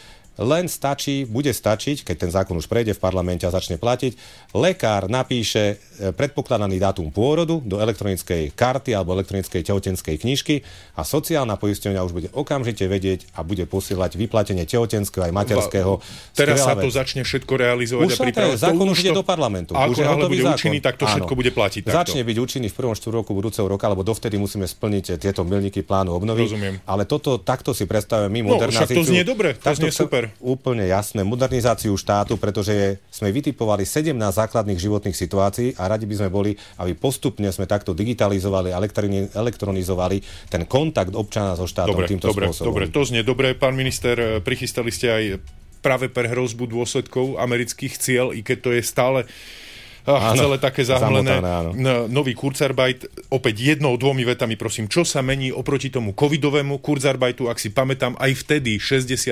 bude stačiť, keď ten zákon už prejde v parlamente a začne platiť, lekár napíše predpokladaný dátum pôrodu do elektronickej karty alebo elektronickej tehotenskej knižky a sociálna poisťovňa už bude okamžite vedieť a bude posielať vyplatenie tehotenského aj materského. Teraz sa to začne všetko realizovať a pripravovať. Zákon už ide do parlamentu. Ako náhle bude účinný, tak to všetko bude platiť. Začne byť účinný v prvom štvrťroku budúceho roka, lebo dovtedy musíme splniť tieto milníky plánu obnovy. Rozumiem. Ale takto si predstavujeme my modernizáciu. To znie dobre, to znie super. Úplne jasné, modernizáciu štátu, pretože sme vytipovali 17 základných životných situácií a radi by sme boli, aby postupne sme takto digitalizovali, elektronizovali ten kontakt občana so štátom týmto spôsobom. Dobre, to znie dobre. Pán minister, prichystali ste aj práve pre hrozbu dôsledkov amerických ciel, i keď to je stále celé také zahmlené. Nový Kurzarbeit, opäť 1-2 vetami, prosím, čo sa mení oproti tomu covidovému Kurzarbeitu, ak si pamätám, aj vtedy 60%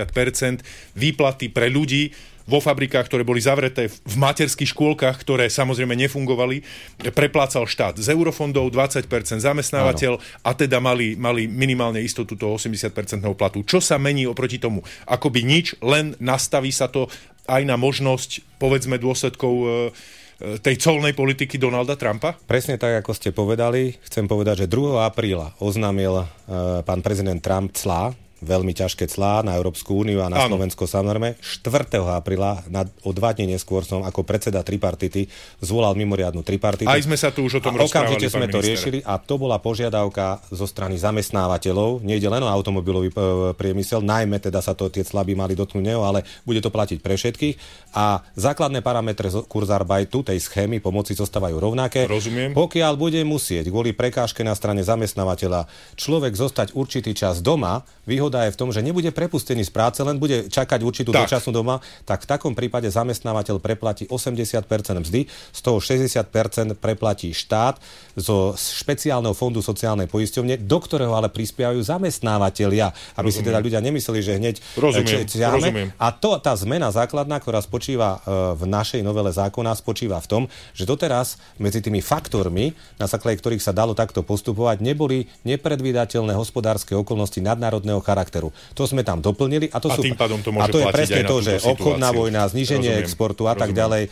výplaty pre ľudí vo fabrikách, ktoré boli zavreté, v materských škôlkach, ktoré samozrejme nefungovali, preplácal štát z eurofondov, 20% zamestnávateľ a teda mali minimálne istotu toho 80% platu. Čo sa mení oproti tomu? Akoby nič, len nastaví sa to aj na možnosť, povedzme, dôsledkov tej colnej politiky Donalda Trumpa? Presne tak, ako ste povedali. Chcem povedať, že 2. apríla oznámil pán prezident Trump clá, veľmi ťažké clá na Európsku úniu a na Slovensko samozrejme. 4. apríla, o 2 dní neskôr som ako predseda tripartity zvolal mimoriadnu tripartitu. Aj sme sa tu už o tom rozprávali, okamžite sme to riešili a to bola požiadavka zo strany zamestnávateľov. Nejde len o automobilový priemysel, najmä teda sa tie clá by mali dotknúť neho, ale bude to platiť pre všetkých. A základné parametre Kurzarbeitu, tej schémy pomoci zostávajú rovnaké. Rozumiem. Pokiaľ bude musieť kvôli prekážke na strane zamestnávateľa človek zostať určitý čas doma, výhoda je v tom, že nebude prepustený z práce, len bude čakať určitú dočasnú doma, tak v takom prípade zamestnávateľ preplatí 80% mzdy, z toho 60% preplatí štát zo špeciálneho fondu sociálnej poisťovne, do ktorého ale prispievajú zamestnávateľia, aby si teda ľudia nemysleli, že hneď Rozumiem. A tá zmena základná, ktorá spočíva v našej novele zákona, spočíva v tom, že doteraz medzi tými faktormi, na základe ktorých sa dalo takto postupovať, neboli nepredvídateľné hospodárske okolnosti nadnárodného charakteru. To sme tam doplnili a to sú tým pádom to môže je presne aj to, že obchodná vojna, zníženie exportu a tak ďalej,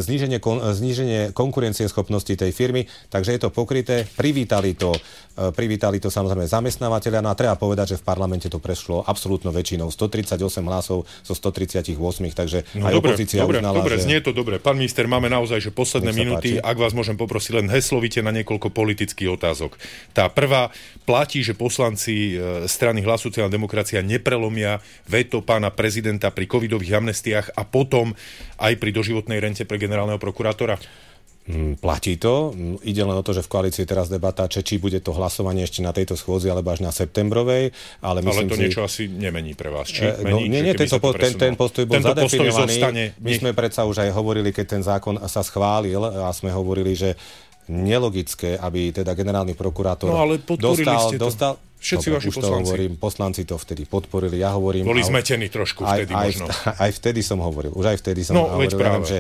zníženie konkurencieschopnosti tej firmy, takže je to pokryté. Privítali to samozrejme zamestnávateľia, no a treba povedať, že v parlamente to prešlo absolútnou väčšinou, 138 hlasov zo 138, takže aj opozícia uznala, dobre, znie to dobre. Pán minister, máme naozaj že posledné minúty, ak vás môžem poprosiť, len heslovite na niekoľko politických otázok. Tá prvá, platí, že poslanci strany Hlas sociálna demokracia neprelomia veto pána prezidenta pri covidových amnestiách a potom aj pri doživotnej rente pre generálneho prokurátora? Platí to. Ide len o to, že v koalícii teraz debata, či bude to hlasovanie ešte na tejto schôdzi alebo až na septembrovej. Ale to niečo asi nemení pre vás. Ten postoj bol zadefinovaný. My sme predsa už aj hovorili, keď ten zákon sa schválil a sme hovorili, že nelogické, aby teda generálny prokurátor dostal všetci vaši poslanci. Poslanci to vtedy podporili, ja hovorím. Boli zmetení trošku vtedy možno. Aj vtedy som hovoril, že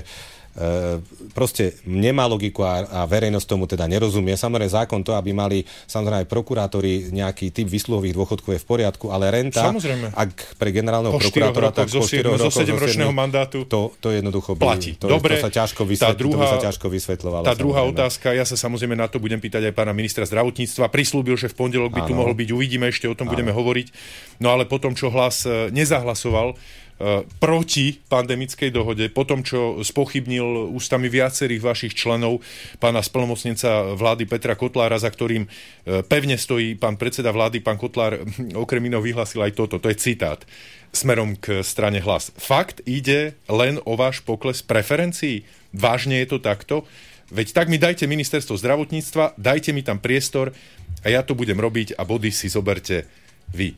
proste nemá logiku a verejnosť tomu teda nerozumie. Samozrejme zákon to, aby mali samozrejme aj prokurátori nejaký typ výsluhových dôchodkov je v poriadku, ale renta, ak pre generálneho prokurátora tak po 4 rokoch zo 7-ročného mandátu to jednoducho platí. To sa ťažko vysvetľovalo. Tá druhá otázka, ja sa samozrejme na to budem pýtať aj pána ministra zdravotníctva. Prislúbil, že v pondelok by tu mohol byť, uvidíme, ešte o tom budeme hovoriť. No ale potom, čo Hlas nezahlasoval proti pandemickej dohode, po tom, čo spochybnil ústami viacerých vašich členov pána splnomocnenca vlády Petra Kotlára, za ktorým pevne stojí pán predseda vlády, pán Kotlár okrem iného vyhlásil aj toto, to je citát smerom k strane Hlas. Fakt ide len o váš pokles preferencií? Vážne je to takto? veď tak mi dajte ministerstvo zdravotníctva, dajte mi tam priestor a ja to budem robiť a body si zoberte vy.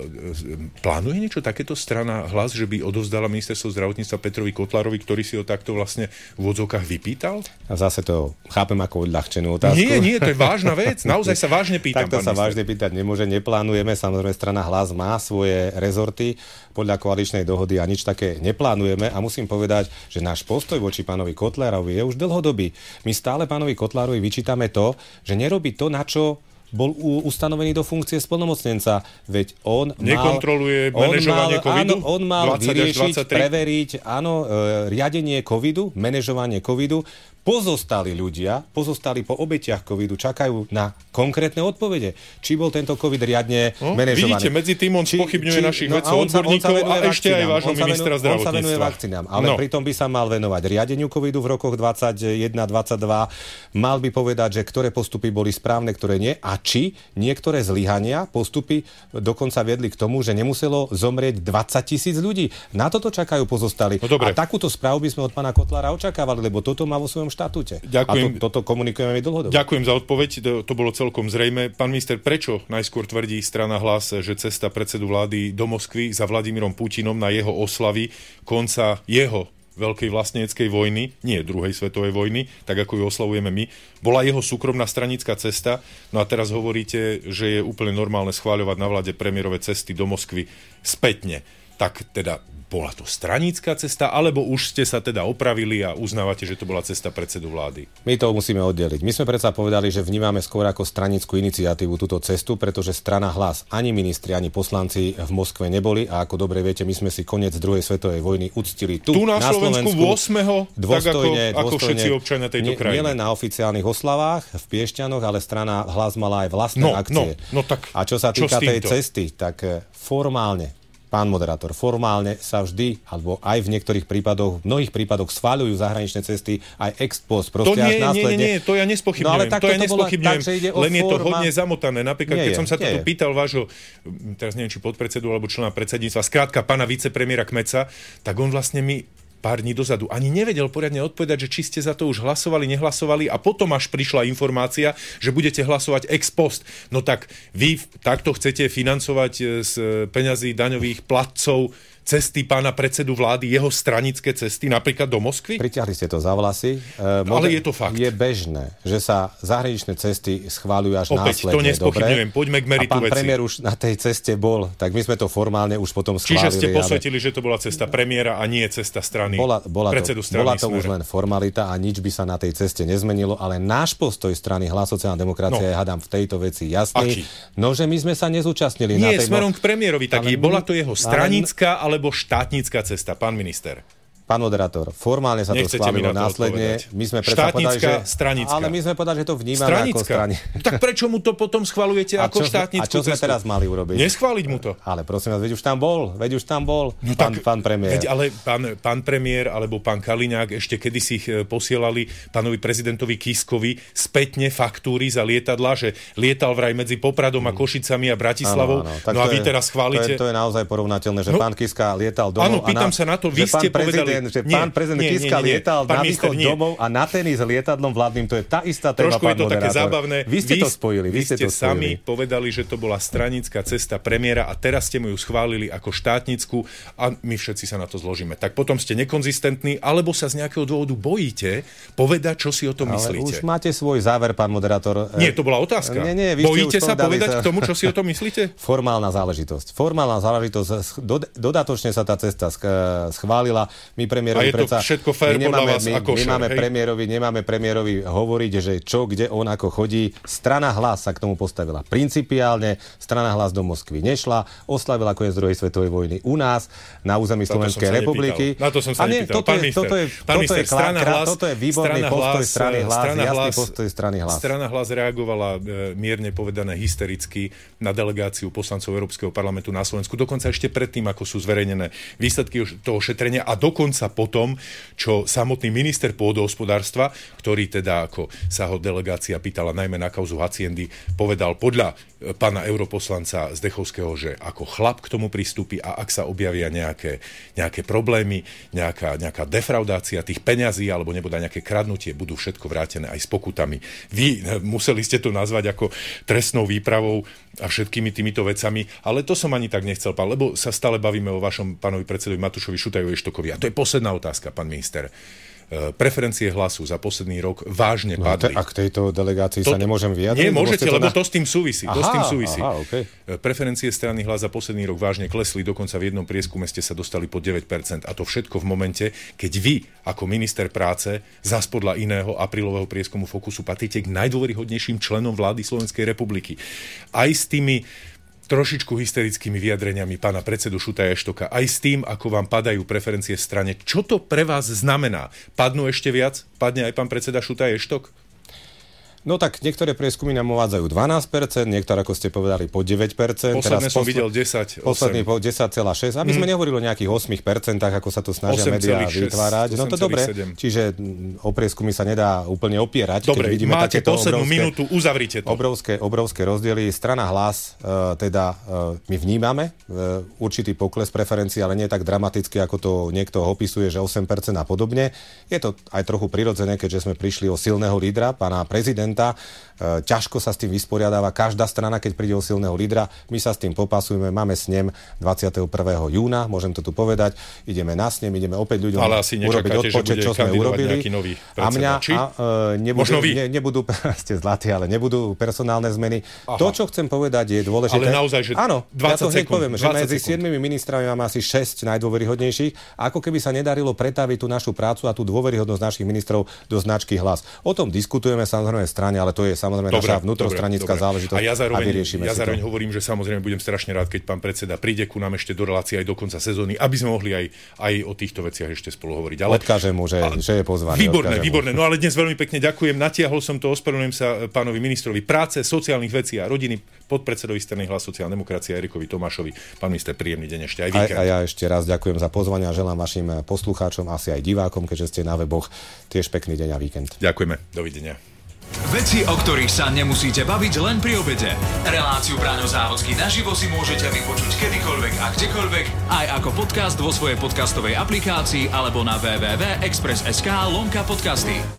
Plánuje niečo takéto strana Hlas, že by odovzdala ministerstvo zdravotníctva Petrovi Kotlárovi, ktorý si ho takto vlastne v odzvukách vypýtal? A zase to chápem ako odľahčenú otázku. Nie, to je vážna vec. Naozaj sa vážne pýtam. Takto sa vážne pýtať nemôže, neplánujeme. Samozrejme, strana Hlas má svoje rezorty podľa koaličnej dohody a nič také neplánujeme. A musím povedať, že náš postoj voči pánovi Kotlárovi je už dlhodobý. My stále pánovi Kotlárovi vyčítame to, že nerobí to, na čo bol ustanovený do funkcie splnomocnenca, veď on nekontroluje manažovanie covidu? Áno, on mal vyriešiť, preveriť, riadenie covidu, manažovanie covidu. Pozostali ľudia, po obetiach covidu, čakajú na konkrétne odpovede. Či bol tento covid riadne manažovaný. Vidíte, medzi tým on spochybňuje našich vedcov, odborníkov a ešte aj vášho ministra zdravotníctva. On sa venuje vakcínám, ale pritom by sa mal venovať riadeniu covidu v rokoch 2021-2022. Mal by povedať, že ktoré postupy boli správne, ktoré nie a či niektoré zlyhania, postupy dokonca viedli k tomu, že nemuselo zomrieť 20,000 ľudí. Na toto čakajú pozostali. No, a takúto správu by sme od pána Kotlára očakávali, lebo toto má vo svojom štatúte. Ďakujem. A toto komunikujeme my dlhodobo. Ďakujem za odpoveď, to bolo celkom zrejme. Pán minister, prečo najskôr tvrdí strana Hlas, že cesta predsedu vlády do Moskvy za Vladimírom Putinom na jeho oslavy konca jeho veľkej vlasteneckej vojny, nie druhej svetovej vojny, tak ako ju oslavujeme my, bola jeho súkromná stranická cesta. No a teraz hovoríte, že je úplne normálne schváľovať na vláde premiérové cesty do Moskvy spätne. Tak teda bola to stranická cesta, alebo už ste sa teda opravili a uznávate, že to bola cesta predsedu vlády? My to musíme oddeliť. My sme predsa povedali, že vnímame skôr ako stranickú iniciatívu túto cestu, pretože strana Hlas, ani ministri, ani poslanci v Moskve neboli a ako dobre viete, my sme si koniec druhej svetovej vojny uctili tu na Slovensku 8. dôstojne, tak ako všetci občania tejto krajiny. Nielen na oficiálnych oslavách v Piešťanoch, ale strana Hlas mala aj vlastné akcie. A čo sa týka tej cesty, tak formálne, pán moderátor, formálne sa vždy, alebo aj v niektorých prípadoch, v mnohých prípadoch schváľujú zahraničné cesty aj ex post. To nie, to ja nespochybňujem. Len je to hodne zamotané. Napríklad, keď som sa toto pýtal vášho, teraz neviem, či podpredsedu alebo člena predsedníctva, skrátka pána vicepremiéra Kmeca, tak on vlastne mi pár dní dozadu ani nevedel poriadne odpovedať, že či ste za to už hlasovali, nehlasovali a potom až prišla informácia, že budete hlasovať ex post. No tak vy takto chcete financovať z peňazí daňových platcov cesty pána predsedu vlády, jeho stranické cesty, napríklad do Moskvy? Priťahli ste to za vlasy. Ale je to fakt. Je bežné, že sa zahraničné cesty schváľujú až opäť, následne. To nespochybňujem. Poďme k meritu veci. A pán veci. premiér už na tej ceste bol, tak my sme to formálne už potom schválili. Čiže ste posvetili, že to bola cesta premiéra a nie cesta strany predsedu strany. Bola to už len formalita a nič by sa na tej ceste nezmenilo, ale náš postoj strany Hlas sociálna demokracia je, hádam, v tejto veci jasný. No, že my sme sa nezúčastnili na tej... Nie, smerom k premiérovi, tak bola to jeho stranická alebo štátnická cesta, pán minister? Pán moderátor, formálne sa to schválilo následne. My sme predsa povedali, že stranická. Ale my sme povedali, že to vnímame ako strani. Tak prečo mu to potom schvaľujete ako štátnickú cestu? A čo sme teraz mali urobiť? Neschváliť mu to. Ale prosím vás, veď už tam bol, no pán premiér. Veď ale pán premiér alebo pán Kaliňák ešte kedysi ich posielali pánovi prezidentovi Kiskovi spätne faktúry za lietadlá, že lietal vraj medzi Popradom a Košicami a Bratislavou. No a vy teraz chválite. To je naozaj porovnateľné, že pán Kiska lietal domov. Áno, pýtam sa na to, vy ste povedali, že pán prezident Kiska lietal na východ domov a na tenis lietadlom vládnym, to je tá istá téma, trošku pán je to moderátor. také zábavné. Vy ste to spojili. Vy ste sami povedali, že to bola stranická cesta premiéra a teraz ste mu ju schválili ako štátnickú a my všetci sa na to zložíme. Tak potom ste nekonzistentní, alebo sa z nejakého dôvodu bojíte povedať, čo si o tom myslíte. Ale už máte svoj záver, pán moderátor. Nie, to bola otázka. Bojíte sa povedať k tomu, čo si o tom myslíte? Formálna záležitosť. Dodatočne sa tá cesta schválila. My premiérovi predsa... Všetko fair podľa vás ako nemáme premiérovi hovoriť, že čo, kde on ako chodí. Strana Hlas sa k tomu postavila principiálne. Strana Hlas do Moskvy nešla. Oslavila koniec druhej svetovej vojny u nás, na území Slovenskej republiky. Na to som sa nepýtal. Toto je výborný postoj strany Hlas, jasný postoj strany Hlas. Strana Hlas reagovala mierne povedané hystericky na delegáciu poslancov Európskeho parlamentu na Slovensku. Dokonca ešte predtým, ako sú zverejnené výsledky toho šetrenia a dokonca dokonca po tom, čo samotný minister pôdohospodárstva, ktorý teda, ako sa ho delegácia pýtala najmä na kauzu haciendy, povedal podľa pána europoslanca Zdechovského, že ako chlap k tomu pristúpi a ak sa objavia nejaké problémy, nejaká defraudácia tých peňazí alebo nebude nejaké kradnutie, budú všetko vrátené aj s pokutami. Vy museli ste to nazvať ako trestnou výpravou a všetkými týmito vecami, ale to som ani tak nechcel, pán, lebo sa stále bavíme o vašom pánovi predsedovi Matúšovi Šutajovi Eštokovi. A to je posledná otázka, pán minister. Preferencie Hlasu za posledný rok vážne padli. A k tejto delegácii sa nemôžem vyjadriť? Nie, môžete, lebo to s tým súvisí. Okay. Preferencie strany Hlas za posledný rok vážne klesli, dokonca v jednom prieskume ste sa dostali pod 9%. A to všetko v momente, keď vy, ako minister práce, zas podľa iného aprílového prieskumu Fokusu patríte k najdôveryhodnejším členom vlády Slovenskej republiky. Aj s tými trošičku hysterickými vyjadreniami pána predsedu Šutaja Eštoka, aj s tým, ako vám padajú preferencie v strane. Čo to pre vás znamená? Padnú ešte viac? Padne aj pán predseda Šutaja Eštok? No tak niektoré prieskumy nám uvádzajú 12%, niektoré, ako ste povedali, po 9%. Posledné som videl 10. Posledný po 10,6%. Aby sme nehovorili o nejakých 8%, ako sa to snažia médiá vytvárať. No to dobre, čiže o prieskumy sa nedá úplne opierať. Dobre, máte poslednú minútu, uzavrite to. Obrovské rozdiely. Strana Hlas, my vnímame určitý pokles preferencií, ale nie tak dramaticky, ako to niekto opisuje, že 8% a podobne. Je to aj trochu prirodzené, keďže sme prišli o silného lídra, pána prezidenta. Ťažko sa s tým vysporiadáva každá strana, keď príde o silného lídra. My sa s tým popasujeme, máme snem 21. júna, môžem to tu povedať. Ideme na snem, ideme opäť ľuďom urobiť odpočet, čo sme urobili. A mňa nebudú, ste zlatí, ale nebudú personálne zmeny. Aha. To, čo chcem povedať, je dôležité. Ale naozaj, že áno, 20 sekúnd. Poviem, že medzi 7 ministrami máme asi 6 najdôveryhodnejších. Ako keby sa nedarilo pretaviť tú našu prácu a tú dôveryhodnosť našich ministrov do značky Hlas. O tom diskutujeme samozrejme ale to je samozrejme naša vnútrostranická záležitosť. A ja zároveň hovorím, že samozrejme budem strašne rád, keď pán predseda príde ku nám ešte do relácie aj do konca sezóny, aby sme mohli aj o týchto veciach ešte spolu hovoriť. Ale odkážem mu, že je pozvaný. Výborné. No ale dnes veľmi pekne ďakujem. Natiahol som to, ospravedlňujem sa pánovi ministrovi práce, sociálnych vecí a rodiny, podpredsedovi strany Hlas sociálna demokracia Erikovi Tomášovi. Pán minister, príjemný deň ešte aj víkend. A ja ešte raz ďakujem za pozvanie a želám vašim poslucháčom, asi aj divákom, keďže ste na weboch, tiež pekný deň a víkend. Ďakujeme. Dovidenia. Veci, o ktorých sa nemusíte baviť len pri obede. Reláciu Braňo Závodský naživo si môžete vypočuť kedykoľvek a kdekoľvek, aj ako podcast vo svojej podcastovej aplikácii alebo na www.express.sk/podcasty.